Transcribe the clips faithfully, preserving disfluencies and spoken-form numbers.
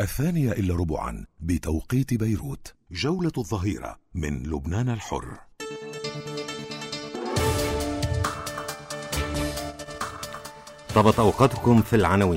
الثانية إلا ربعا بتوقيت بيروت. جولة الظهيرة من لبنان الحر. طابت أوقاتكم في العناوين.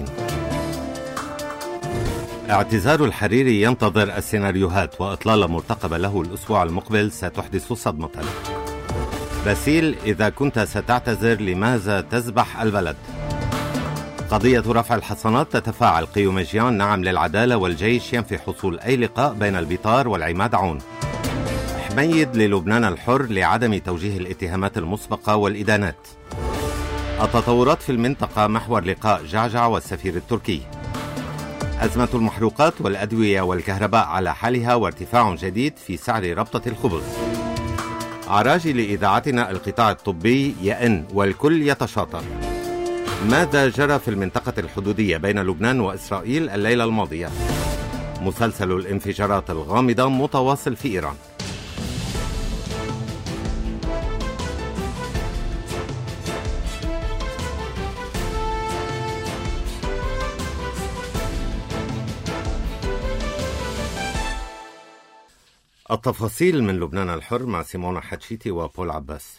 اعتذار الحريري ينتظر السيناريوهات وإطلالة مرتقبة له الأسبوع المقبل ستحدث صدمة. باسيل: إذا كنت ستعتذر لماذا تذبح البلد؟ قضية رفع الحصانات تتفاعل. قيومجيان: نعم للعدالة والجيش ينفي حصول أي لقاء بين البيطار والعماد عون. حميد للبنان الحر لعدم توجيه الاتهامات المسبقة والإدانات. التطورات في المنطقة محور لقاء جعجع والسفير التركي. أزمة المحروقات والأدوية والكهرباء على حالها وارتفاع جديد في سعر ربطة الخبز. عراجي لإذاعتنا: القطاع الطبي يئن والكل يتشاطر. ماذا جرى في المنطقة الحدودية بين لبنان وإسرائيل الليلة الماضية؟ مسلسل الانفجارات الغامضة متواصل في إيران. التفاصيل من لبنان الحر مع سيمونا حتشيتي وبول عباس.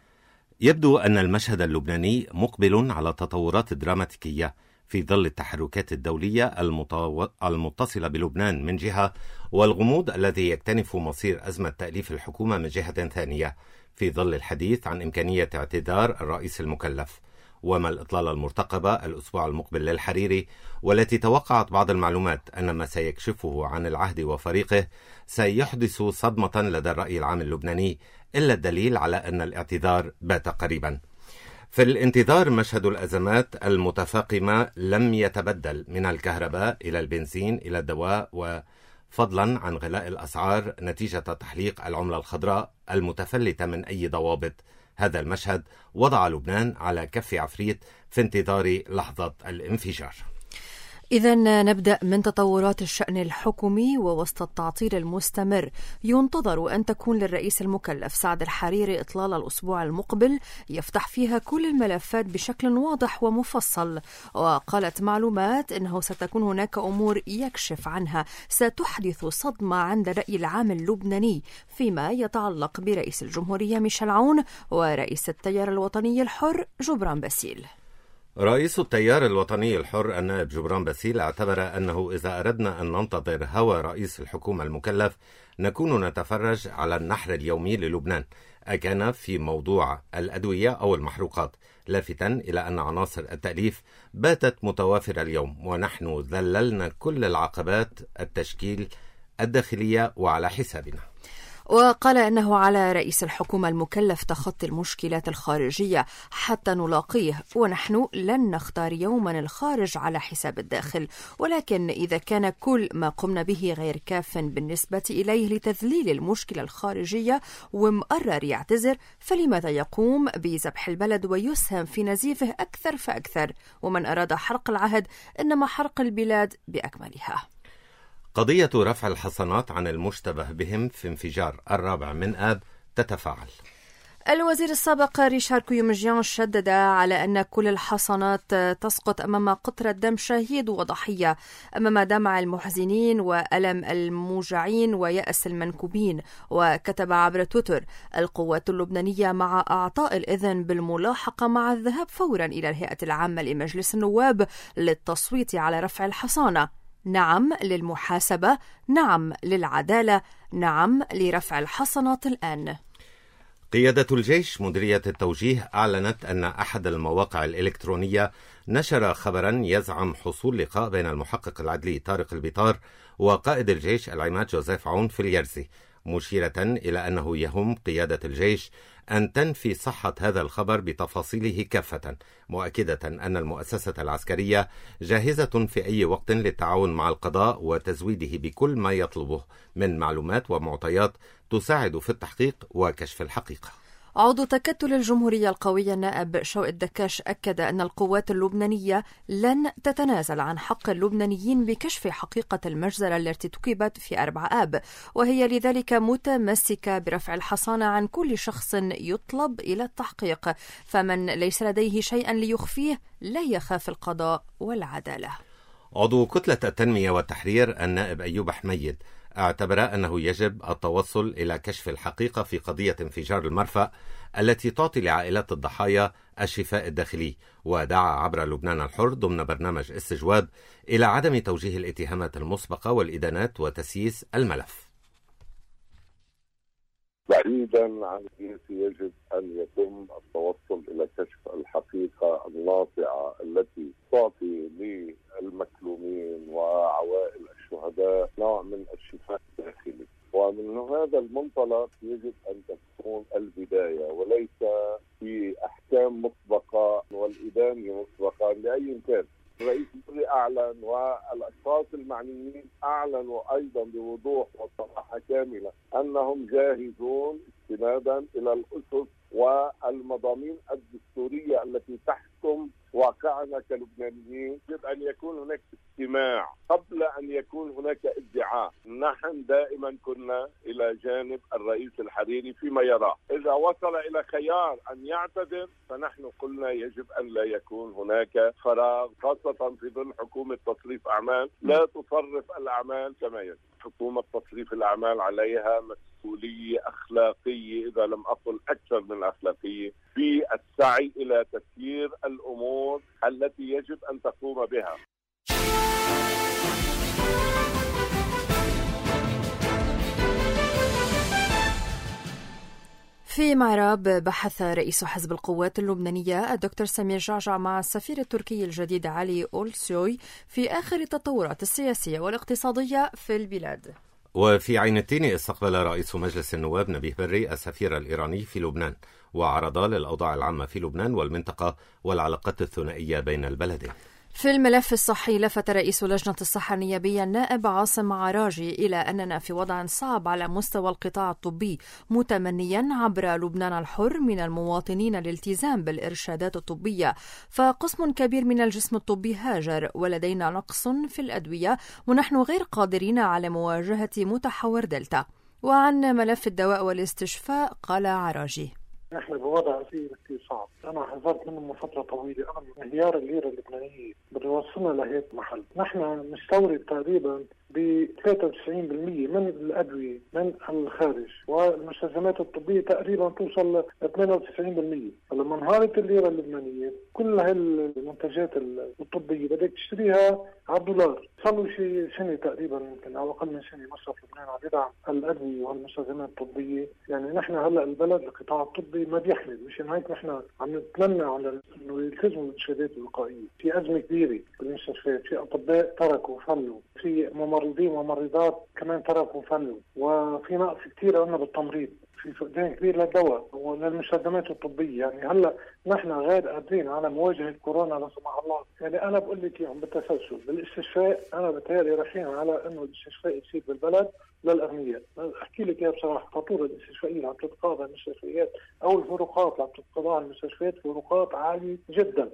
يبدو أن المشهد اللبناني مقبل على تطورات دراماتيكية في ظل التحركات الدولية المطو... المتصلة بلبنان من جهة، والغموض الذي يكتنف مصير أزمة تأليف الحكومة من جهة ثانية، في ظل الحديث عن إمكانية اعتذار الرئيس المكلف، وما الإطلالة المرتقبة الأسبوع المقبل للحريري، والتي توقعت بعض المعلومات أن ما سيكشفه عن العهد وفريقه سيحدث صدمة لدى الرأي العام اللبناني، إلا الدليل على أن الاعتذار بات قريبا. في الانتظار مشهد الأزمات المتفاقمة لم يتبدل، من الكهرباء إلى البنزين إلى الدواء، وفضلا عن غلاء الأسعار نتيجة تحليق العملة الخضراء المتفلتة من أي ضوابط. هذا المشهد وضع لبنان على كف عفريت في انتظار لحظة الانفجار. إذن نبدأ من تطورات الشأن الحكومي. ووسط التعطيل المستمر ينتظر أن تكون للرئيس المكلف سعد الحريري إطلالة الأسبوع المقبل يفتح فيها كل الملفات بشكل واضح ومفصل. وقالت معلومات أنه ستكون هناك أمور يكشف عنها ستحدث صدمة عند الرأي العام اللبناني فيما يتعلق برئيس الجمهورية ميشيل عون ورئيس التيار الوطني الحر جبران باسيل. رئيس التيار الوطني الحر النائب جبران باسيل اعتبر أنه إذا أردنا أن ننتظر هوى رئيس الحكومة المكلف نكون نتفرج على النحر اليومي للبنان، أكان في موضوع الأدوية أو المحروقات، لافتا إلى أن عناصر التأليف باتت متوافرة اليوم، ونحن ذللنا كل العقبات التشكيل الداخلية وعلى حسابنا. وقال أنه على رئيس الحكومة المكلف تخطي المشكلات الخارجية حتى نلاقيه، ونحن لن نختار يوما الخارج على حساب الداخل، ولكن إذا كان كل ما قمنا به غير كاف بالنسبة إليه لتذليل المشكلة الخارجية ومقرر يعتذر، فلماذا يقوم بذبح البلد ويسهم في نزيفه أكثر فأكثر؟ ومن أراد حرق العهد إنما حرق البلاد بأكملها. قضية رفع الحصانات عن المشتبه بهم في انفجار الرابع من آب تتفاعل. الوزير السابق ريشار كيومجيان شدد على أن كل الحصانات تسقط أمام قطرة دم شهيد وضحية، أمام دمع المحزنين وألم الموجعين ويأس المنكوبين. وكتب عبر تويتر: القوات اللبنانية مع أعطاء الإذن بالملاحقة مع الذهاب فورا إلى الهيئة العامة لمجلس النواب للتصويت على رفع الحصانة. نعم للمحاسبة، نعم للعدالة، نعم لرفع الحصانات الآن. قيادة الجيش مديرية التوجيه أعلنت أن أحد المواقع الإلكترونية نشر خبرا يزعم حصول لقاء بين المحقق العدلي طارق البيطار وقائد الجيش العماد جوزيف عون في اليرزي، مشيرة إلى أنه يهم قيادة الجيش أن تنفي صحة هذا الخبر بتفاصيله كافة، مؤكدة أن المؤسسة العسكرية جاهزة في أي وقت للتعاون مع القضاء وتزويده بكل ما يطلبه من معلومات ومعطيات تساعد في التحقيق وكشف الحقيقة. عضو تكتل الجمهورية القوية النائب شوقي الدكاش أكد أن القوات اللبنانية لن تتنازل عن حق اللبنانيين بكشف حقيقة المجزرة التي ارتكبت في أربعة آب، وهي لذلك متمسكة برفع الحصانة عن كل شخص يطلب إلى التحقيق، فمن ليس لديه شيئا ليخفيه لا يخاف القضاء والعدالة. عضو كتلة التنمية والتحرير النائب أيوب حميد اعتبر أنه يجب التوصل إلى كشف الحقيقة في قضية انفجار المرفأ التي تعطي لعائلات الضحايا الشفاء الداخلي، ودعا عبر لبنان الحر ضمن برنامج استجواب إلى عدم توجيه الاتهامات المسبقة والإدانات وتسييس الملف. بعيدا عن يجب أن يتم التوصل إلى كشف الحقيقة الناطعة التي تعطي للمكلومين وعوائل الشهداء نوع من الشفاء الداخلي، ومن هذا المنطلق يجب أن تكون البداية وليس في أحكام مسبقة والإدانة مسبقة لأي كان. الرئيس الدولي أعلن والأشخاص المعنيين أعلنوا أيضا بوضوح وصراحة كاملة أنهم جاهزون استنادا إلى الأسس والمضامين الدستورية التي تحكم واقعنا كلبنانيين. يجب أن يكون هناك استماع قبل أن يكون هناك ادعاء. نحن دائما كنا إلى جانب الرئيس الحريري فيما يراه. إذا وصل إلى خيار أن يعتذر فنحن قلنا يجب أن لا يكون هناك فراغ، خاصة في ظل حكومة تصريف أعمال لا تصرف الأعمال كما يجب. حكومة تصريف الأعمال عليها مسؤولية أخلاقية إذا لم أقل أكثر من الأخلاقية في السعي إلى تسيير الأمور التي يجب أن تقوم بها. في معراب بحث رئيس حزب القوات اللبنانية الدكتور سمير جعجع مع السفير التركي الجديد علي أولسوي في آخر التطورات السياسية والاقتصادية في البلاد. وفي عين التين استقبل رئيس مجلس النواب نبيه بري السفير الإيراني في لبنان، وعرضا للأوضاع العامة في لبنان والمنطقة والعلاقات الثنائية بين البلدين. في الملف الصحي لفت رئيس لجنة الصحة النيابية النائب عاصم عراجي إلى أننا في وضع صعب على مستوى القطاع الطبي، متمنيا عبر لبنان الحر من المواطنين الالتزام بالإرشادات الطبية، فقسم كبير من الجسم الطبي هاجر ولدينا نقص في الأدوية ونحن غير قادرين على مواجهة متحور دلتا. وعن ملف الدواء والاستشفاء قال عراجي: نحن بوضع كثير كثير صعب، أنا حذرت منه من فترة طويلة. أنا انهيار الليرة اللبنانية بده يوصلنا لهيك محل. نحن نستورد تقريبا ب ثلاثة وتسعين بالمئة من الأدوية من الخارج، والمستلزمات الطبية تقريبا توصل ل ثمانية وتسعين بالمئة. فلما انهارت الليرة اللبنانية كل هالمنتجات الطبية بدك تشتريها على الدولار. صار شيء سنة تقريبا يمكن أو أقل من سنة مصرف لبنان عم يدعم الأدوية والمستلزمات الطبية. يعني نحن هلا البلد القطاع الطبي ما بيحمل، مشان هيك نحن عم نتمنى على إنه يلتزموا بالإرشادات الوقائية. في أزمة كبيرة بالمستشفيات، في أطباء تركوا فلوا، في ممرضين وممرضات كمان تركوا فلوا، وفي نقص كثير عندنا بالتمريض، في فقدان كبير للدواء وللمستلزمات الطبية. يعني هلا نحن غير قادرين على مواجهة كورونا لا سمح الله. يعني أنا بقول لك اياهم بالتسلسل بالاستشفاء، أنا بتهيألي رايحين على إنه الاستشفاء يصير بالبلد للأغنياء. أحكي لك يا بصراحة، فاتورة الاستشفائية اللي عم تتقاضى المستشفيات أو الفروقات اللي عم تتقاضاها المستشفيات فروقات عالية جدا.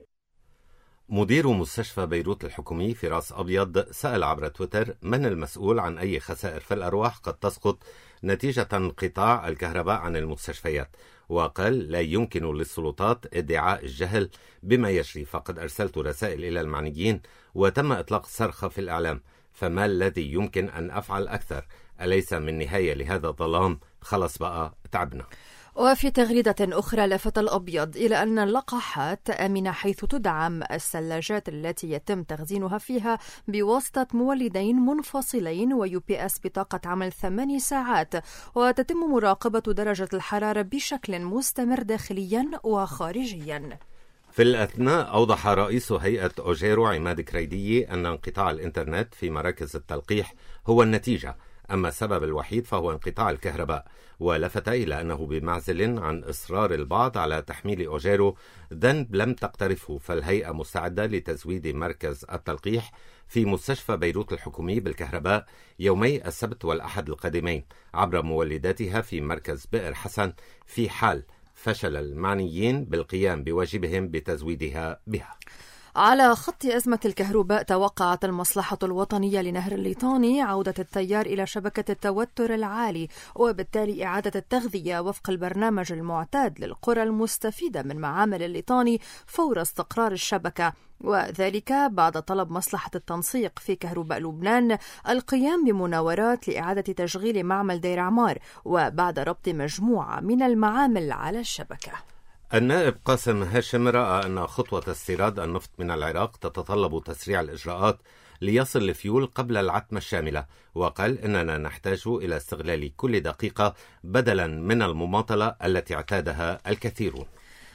مدير مستشفى بيروت الحكومي فراس أبيض سأل عبر تويتر من المسؤول عن أي خسائر في الأرواح قد تسقط نتيجة انقطاع الكهرباء عن المستشفيات، وقال لا يمكن للسلطات ادعاء الجهل بما يجري، فقد أرسلت رسائل إلى المعنيين وتم إطلاق صرخة في الإعلام، فما الذي يمكن أن أفعل أكثر؟ أليس من نهاية لهذا الظلام؟ خلص بقى تعبنا. وفي تغريدة أخرى لفت الأبيض إلى أن اللقاحات آمنة حيث تدعم الثلاجات التي يتم تخزينها فيها بواسطة مولدين منفصلين ويو بي اس بطاقة عمل ثماني ساعات، وتتم مراقبة درجة الحرارة بشكل مستمر داخليا وخارجيا. في الأثناء أوضح رئيس هيئة أوجيرو عماد كريدي أن انقطاع الإنترنت في مراكز التلقيح هو النتيجة، أما السبب الوحيد فهو انقطاع الكهرباء، ولفت إلى أنه بمعزل عن إصرار البعض على تحميل أوجيرو ذنب لم تقترفه، فالهيئة مستعدة لتزويد مركز التلقيح في مستشفى بيروت الحكومي بالكهرباء يومي السبت والأحد القادمين عبر مولداتها في مركز بئر حسن في حال فشل المعنيين بالقيام بواجبهم بتزويدها بها. على خط أزمة الكهرباء توقعت المصلحة الوطنية لنهر الليطاني عودة التيار إلى شبكة التوتر العالي، وبالتالي إعادة التغذية وفق البرنامج المعتاد للقرى المستفيدة من معامل الليطاني فور استقرار الشبكة، وذلك بعد طلب مصلحة التنسيق في كهرباء لبنان القيام بمناورات لإعادة تشغيل معمل دير عمار، وبعد ربط مجموعة من المعامل على الشبكة. النائب قاسم هاشم رأى أن خطوة استيراد النفط من العراق تتطلب تسريع الإجراءات ليصل الفيول قبل العتمة الشاملة، وقال إننا نحتاج إلى استغلال كل دقيقة بدلا من المماطلة التي اعتادها الكثيرون.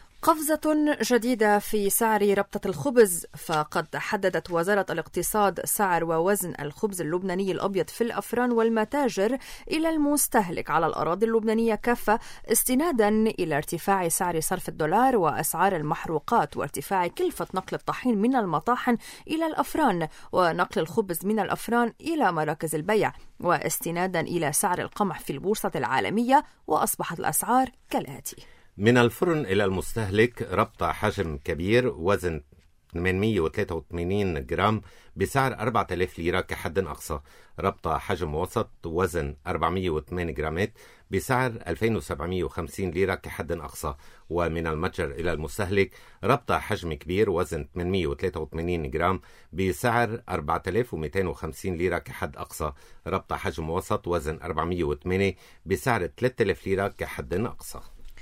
قفزة جديدة في سعر ربطة الخبز، فقد حددت وزارة الاقتصاد سعر ووزن الخبز اللبناني الأبيض في الأفران والمتاجر إلى المستهلك على الأراضي اللبنانية كافة، استنادا إلى ارتفاع سعر صرف الدولار وأسعار المحروقات وارتفاع كلفة نقل الطحين من المطاحن إلى الأفران ونقل الخبز من الأفران إلى مراكز البيع، واستنادا إلى سعر القمح في البورصة العالمية، وأصبحت الأسعار كالآتي: من الفرن إلى المستهلك ربطة حجم كبير وزن ثمانمئة وثلاثة وثمانين جرام بسعر أربعة آلاف ليرة كحد أقصى، ربطة حجم وسط وزن أربعمئة وثمانية جرامات بسعر ألفين وسبعمئة وخمسين ليرة كحد أقصى، ومن المتجر إلى المستهلك ربطة حجم كبير وزن ثمانمئة وثلاثة وثمانين جرام بسعر أربعة آلاف ومئتين وخمسين ليرة كحد أقصى، ربطة حجم وسط وزن أربعمئة وثمانية بسعر ثلاثة آلاف ليرة كحد أقصى.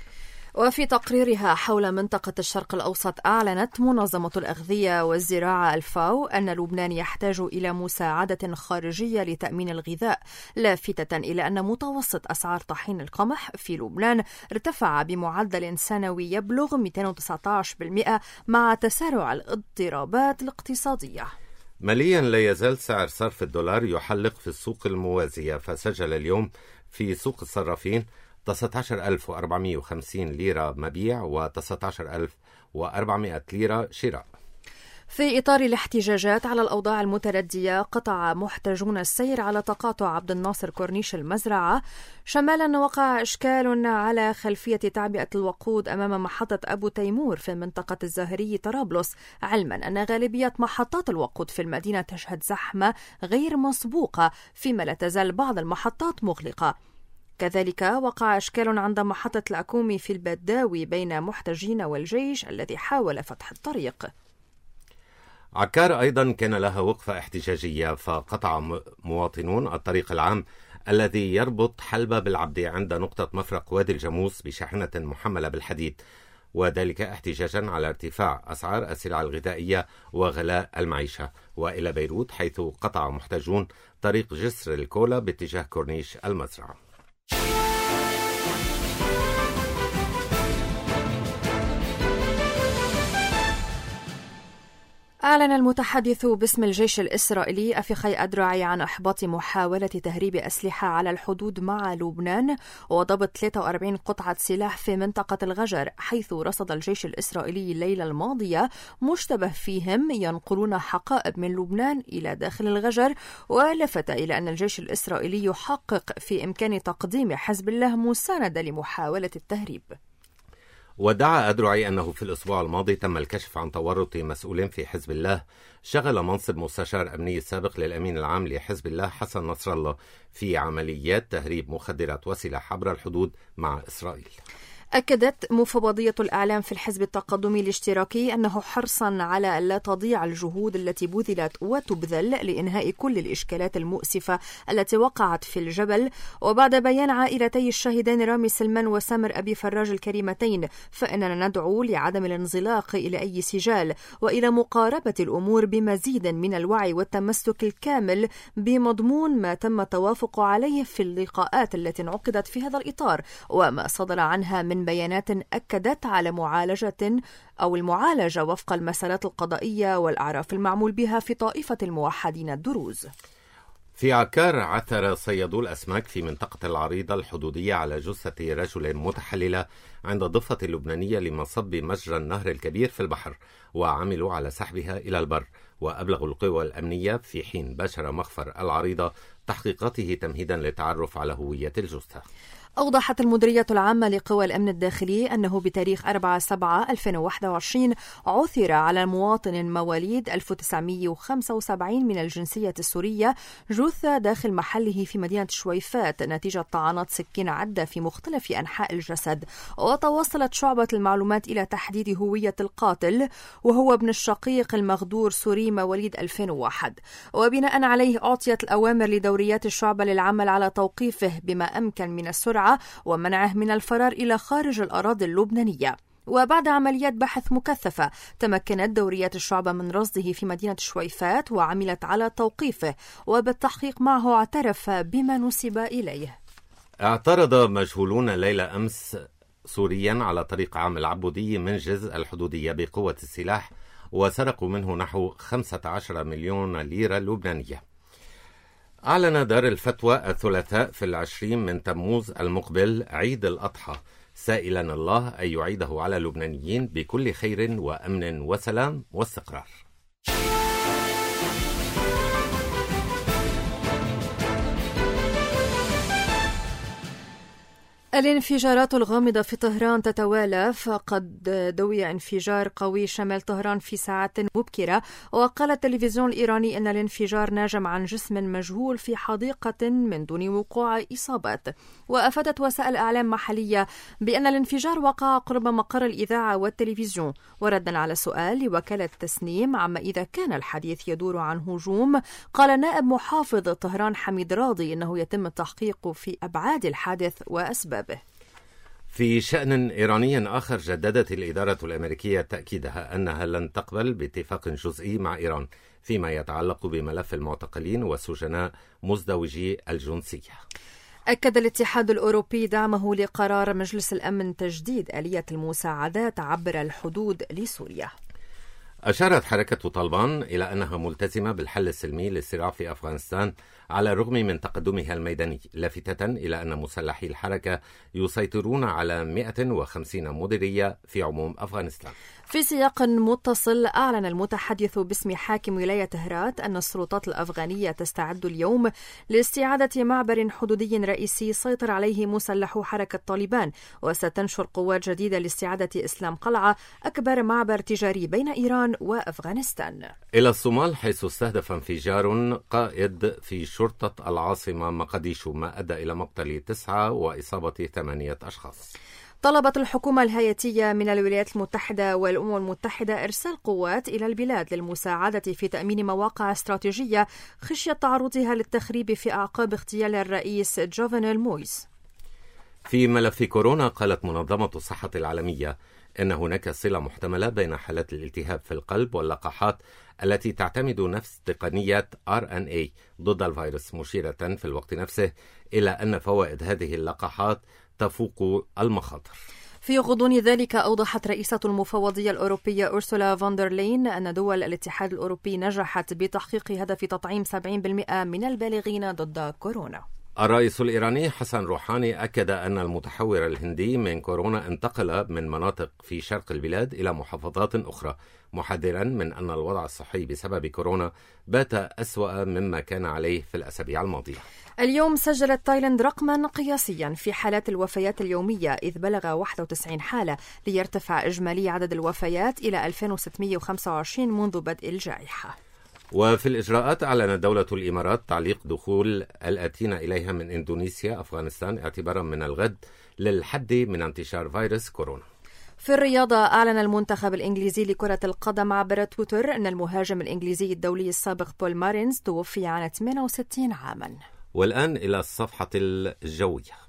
وفي تقريرها حول منطقة الشرق الأوسط أعلنت منظمة الأغذية والزراعة الفاو أن لبنان يحتاج إلى مساعدة خارجية لتأمين الغذاء، لافتة إلى أن متوسط أسعار طحين القمح في لبنان ارتفع بمعدل سنوي يبلغ مئتين وتسعة عشر بالمئة مع تسارع الاضطرابات الاقتصادية. ماليا لا يزال سعر صرف الدولار يحلق في السوق الموازية، فسجل اليوم في سوق الصرافين تسعة عشر ألف وأربعمئة وخمسين ليرة مبيع و تسعة عشر ألف وأربعمئة ليرة شراء. في إطار الاحتجاجات على الأوضاع المتردية، قطع محتجون السير على تقاطع عبد الناصر كورنيش المزرعة شمالا وقع إشكال على خلفية تعبئة الوقود أمام محطة أبو تيمور في منطقة الزاهري طرابلس، علما أن غالبية محطات الوقود في المدينة تشهد زحمة غير مسبوقة، فيما لا تزال بعض المحطات مغلقة. كذلك وقع إشكال عند محطة الأكومي في البداوي بين محتجين والجيش الذي حاول فتح الطريق. عكار أيضا كان لها وقفة احتجاجية، فقطع مواطنون الطريق العام الذي يربط حلبة بالعبدة عند نقطة مفرق وادي الجاموس بشاحنة محملة بالحديد، وذلك احتجاجا على ارتفاع أسعار السلع الغذائية وغلاء المعيشة. وإلى بيروت حيث قطع محتجون طريق جسر الكولا باتجاه كورنيش المزرعة. أعلن المتحدث باسم الجيش الإسرائيلي أفيخي أدرعي عن إحباط محاولة تهريب أسلحة على الحدود مع لبنان وضبط ثلاثة وأربعين قطعة سلاح في منطقة الغجر، حيث رصد الجيش الإسرائيلي الليلة الماضية مشتبه فيهم ينقلون حقائب من لبنان إلى داخل الغجر، ولفت إلى أن الجيش الإسرائيلي يحقق في إمكان تقديم حزب الله مساندة لمحاولة التهريب. ودعا أدرعي أنه في الأسبوع الماضي تم الكشف عن تورط مسؤول في حزب الله شغل منصب مستشار أمني سابق للأمين العام لحزب الله حسن نصر الله في عمليات تهريب مخدرات وسلاح عبر الحدود مع إسرائيل. أكدت مفوضية الإعلام في الحزب التقدمي الاشتراكي أنه حرصا على ألا تضيع الجهود التي بذلت وتبذل لإنهاء كل الإشكالات المؤسفة التي وقعت في الجبل، وبعد بيان عائلتي الشهيدين رامي سلمان وسامر أبي فراج الكريمتين، فإننا ندعو لعدم الانزلاق إلى أي سجال وإلى مقاربة الأمور بمزيد من الوعي والتمسك الكامل بمضمون ما تم التوافق عليه في اللقاءات التي انعقدت في هذا الإطار، وما صدر عنها من بيانات أكدت على معالجة أو المعالجة وفق المسارات القضائية والأعراف المعمول بها في طائفة الموحدين الدروز. في عكار عثر صيادو الأسماك في منطقة العريضة الحدودية على جثة رجل متحللة عند الضفة اللبنانية لمصب مجرى النهر الكبير في البحر، وعملوا على سحبها إلى البر، وأبلغوا القوى الأمنية في حين باشر مخفر العريضة تحقيقاته تمهيدا للتعرف على هوية الجثة. أوضحت المديرية العامة لقوى الأمن الداخلي أنه بتاريخ أربعة سبعة ألفين وواحد وعشرين عثر على مواطن مواليد ألف وتسعمئة وخمسة وسبعين من الجنسية السورية جثة داخل محله في مدينة شويفات نتيجة طعنات سكين عدة في مختلف أنحاء الجسد. وتوصلت شعبة المعلومات إلى تحديد هوية القاتل، وهو ابن الشقيق المغدور سوري مواليد ألفين وواحد، وبناء عليه أعطيت الأوامر لدوريات الشعبة للعمل على توقيفه بما أمكن من السرعة ومنعه من الفرار إلى خارج الأراضي اللبنانية. وبعد عمليات بحث مكثفة تمكنت دوريات الشعبة من رصده في مدينة شويفات وعملت على توقيفه، وبالتحقيق معه اعترف بما نسب إليه. اعترض مجهولون ليلة أمس سوريا على طريق عام العبودي منجز الحدودية بقوة السلاح، وسرقوا منه نحو خمسة عشر مليون ليرة لبنانية. أعلن دار الفتوى الثلاثاء في العشرين من تموز المقبل عيد الأضحى، سائلا الله أن يعيده على اللبنانيين بكل خير وأمن وسلام واستقرار. الانفجارات الغامضة في طهران تتوالى، فقد دوي انفجار قوي شمال طهران في ساعات مبكرة. وقال التلفزيون الإيراني أن الانفجار ناجم عن جسم مجهول في حديقة من دون وقوع إصابات. وأفادت وسائل أعلام محلية بأن الانفجار وقع قرب مقر الإذاعة والتلفزيون. وردا على سؤال لوكالة تسنيم عما إذا كان الحديث يدور عن هجوم، قال نائب محافظ طهران حميد راضي أنه يتم التحقيق في أبعاد الحادث وأسبابه. في شأن إيراني آخر، جددت الإدارة الأمريكية تأكيدها أنها لن تقبل باتفاق جزئي مع إيران فيما يتعلق بملف المعتقلين والسجناء مزدوجي الجنسية. أكد الاتحاد الأوروبي دعمه لقرار مجلس الأمن تجديد آلية المساعدات عبر الحدود لسوريا. أشارت حركة طالبان إلى أنها ملتزمة بالحل السلمي للصراع في أفغانستان على الرغم من تقدمها الميداني، لافتة إلى أن مسلحي الحركة يسيطرون على مئة وخمسين مديرية في عموم أفغانستان. في سياق متصل، أعلن المتحدث باسم حاكم ولاية هرات أن السلطات الأفغانية تستعد اليوم لاستعادة معبر حدودي رئيسي سيطر عليه مسلحو حركة طالبان، وستنشر قوات جديدة لاستعادة إسلام قلعة، أكبر معبر تجاري بين إيران وأفغانستان. إلى الصومال، حيث استهدف انفجار قائد في شرطة العاصمة مقديشو ما أدى إلى مقتل تسعة وإصابة ثمانية أشخاص. طلبت الحكومة الهايتية من الولايات المتحدة والأمم المتحدة إرسال قوات إلى البلاد للمساعدة في تأمين مواقع استراتيجية خشية تعرضها للتخريب في أعقاب اغتيال الرئيس جوفنيل مويس. في ملف كورونا، قالت منظمة الصحة العالمية أن هناك صلة محتملة بين حالات الالتهاب في القلب واللقاحات التي تعتمد نفس تقنية آر إن إيه ضد الفيروس، مشيرة في الوقت نفسه إلى أن فوائد هذه اللقاحات تفوق المخاطر. في غضون ذلك، أوضحت رئيسة المفوضية الأوروبية أورسولا فون لين أن دول الاتحاد الأوروبي نجحت بتحقيق هدف تطعيم سبعين بالمئة من البالغين ضد كورونا. الرئيس الإيراني حسن روحاني أكد أن المتحور الهندي من كورونا انتقل من مناطق في شرق البلاد إلى محافظات أخرى، محذرا من أن الوضع الصحي بسبب كورونا بات أسوأ مما كان عليه في الأسابيع الماضية. اليوم سجلت تايلاند رقما قياسيا في حالات الوفيات اليومية، إذ بلغ واحد وتسعين حالة، ليرتفع إجمالي عدد الوفيات إلى ألفين وستمئة وخمسة وعشرين منذ بدء الجائحة. وفي الإجراءات، أعلنت دولة الإمارات تعليق دخول الآتين إليها من إندونيسيا أفغانستان اعتبارا من الغد للحد من انتشار فيروس كورونا. في الرياضة، أعلن المنتخب الإنجليزي لكرة القدم عبر تويتر أن المهاجم الإنجليزي الدولي السابق بول مارينز توفي عن ثمانية وستين عاما. والآن إلى الصفحة الجوية.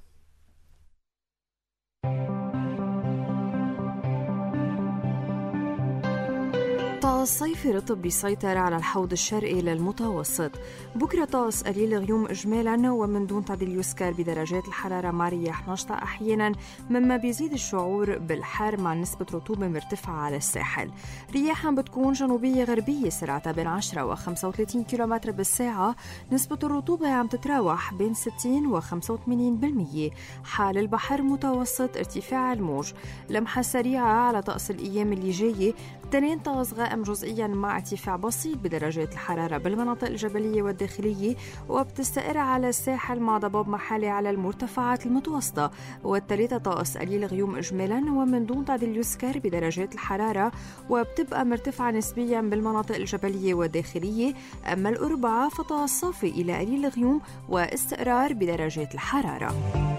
طقس صيفي رطب بيسيطر على الحوض الشرقي للمتوسط. بكرة طقس قليل غيوم إجمالا ومن دون تعديل يذكر بدرجات الحرارة مع رياح نشطة أحيانا، مما بيزيد الشعور بالحر مع نسبة رطوبة مرتفعة على الساحل. رياحا بتكون جنوبية غربية سرعتها بين عشرة وخمسة وثلاثين كيلومتر بالساعة. نسبة الرطوبة عم تتراوح بين ستين وخمسة وثمانين بالمية. حال البحر متوسط ارتفاع الموج. لمحة سريعة على طقس الأيام اللي جاية: تنين طقس غائم جزء جزئيا مع ارتفاع بسيط بدرجات الحرارة بالمناطق الجبلية والداخلية، وبتستقر على الساحل مع ضباب محلي على المرتفعات المتوسطة. والثلاثة طقس قليل غيوم إجمالا ومن دون تعديل يسكر بدرجات الحرارة، وبتبقى مرتفعة نسبيا بالمناطق الجبلية والداخلية. أما الأربعة فطقس صافي إلى قليل غيوم واستقرار بدرجات الحرارة.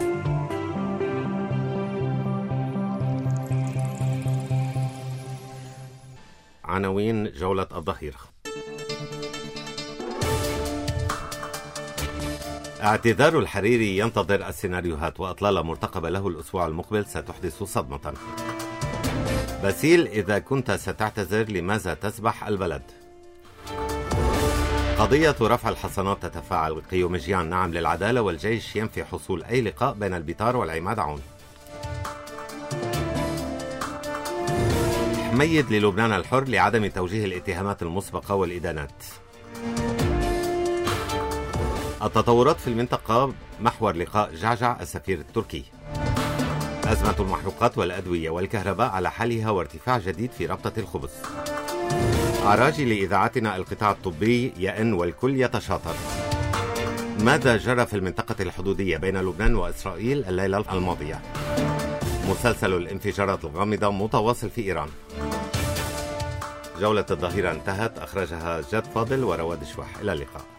عناوين جولة الظهيرة. اعتذار الحريري ينتظر السيناريوهات وأطلالة مرتقبة له الأسبوع المقبل ستحدث صدمة. باسيل إذا كنت ستعتذر لماذا تسبح البلد؟ قضية رفع الحصانات تتفاعل. قيومجيان نعم للعدالة والجيش ينفي حصول أي لقاء بين البيطار والعماد عون. حميد للبنان الحر لعدم توجيه الاتهامات المسبقة والإدانات. التطورات في المنطقة محور لقاء جعجع السفير التركي. أزمة المحروقات والأدوية والكهرباء على حالها وارتفاع جديد في ربطة الخبز. أراجي لإذاعتنا القطاع الطبي يئن والكل يتشاطر. ماذا جرى في المنطقة الحدودية بين لبنان وإسرائيل الليلة الماضية؟ مسلسل الانفجارات الغامضة متواصل في إيران. جولة الظهيرة انتهت، أخرجها جاد فاضل ورواد شواح. إلى اللقاء.